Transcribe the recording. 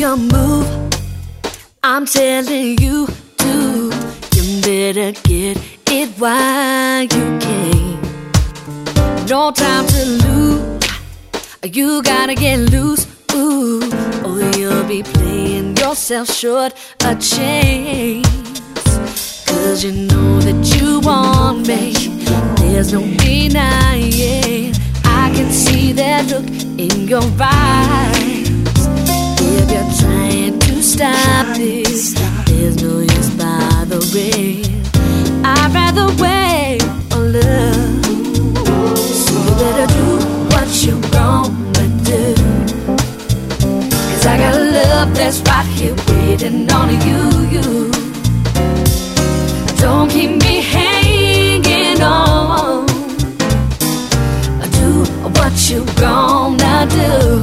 your move, I'm telling you to. You better get it while you can. No time to lose, you gotta get loose, ooh, or you'll be playing yourself short a chance. Cause you know that you want me, there's no denying. I can see that look in your eyes. If you're trying to stop this, there's no use bothering. I'd rather wait on love. So you better do what you gonna do. Cause I got love that's right here waiting on you. Don't keep me hanging on. Do what you gonna do.